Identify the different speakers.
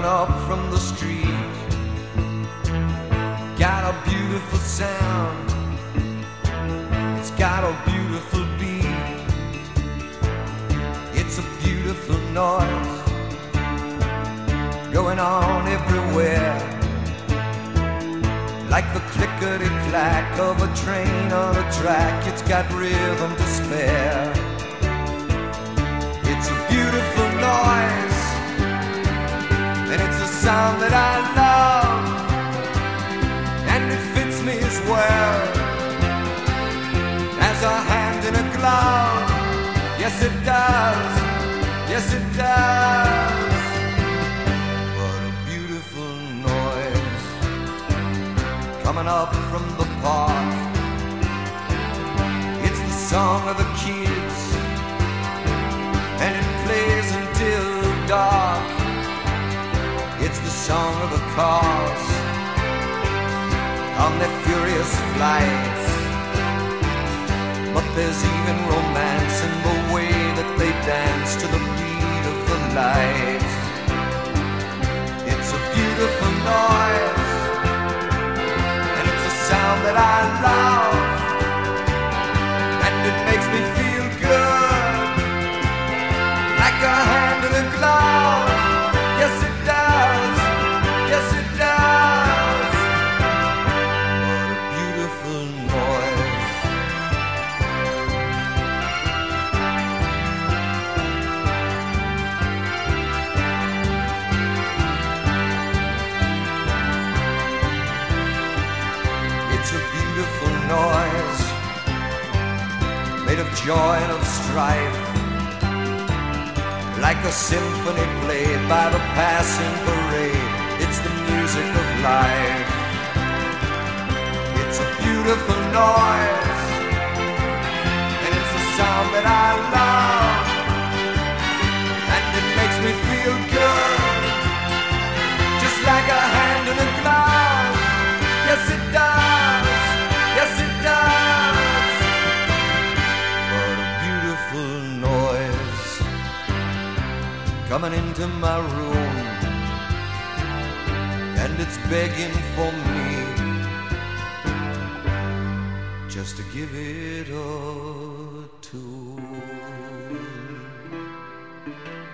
Speaker 1: up from the street. Got a beautiful sound, it's got a beautiful beat. It's a beautiful noise going on everywhere, like the clickety-clack of a train on a track. It's got rhythm to spare. It's a beautiful noise, and it's a sound that I love, and it fits me as well as a hand in a glove. Yes, it does. Yes, it does. What a beautiful noise coming up from the park. It's the song of the kids, and it plays until dark. It's the song of the cars on their furious flights. But there's even romance in the way that they dance to the beat of the light. It's a beautiful noise, and it's a sound that I love, and it makes me feel good, like a hand in a glove. Yes, it does. Yes, it does. What a beautiful noise. It's a beautiful noise, made of joy and of strife, like a symphony played by the passing parade. It's the music of life. It's a beautiful noise, and it's a sound that I love, and it makes me feel good, just like a hand in a glove. Yes, it does. Yes, it does. What a beautiful noise coming into my room, and it's begging for me just to give it a tune.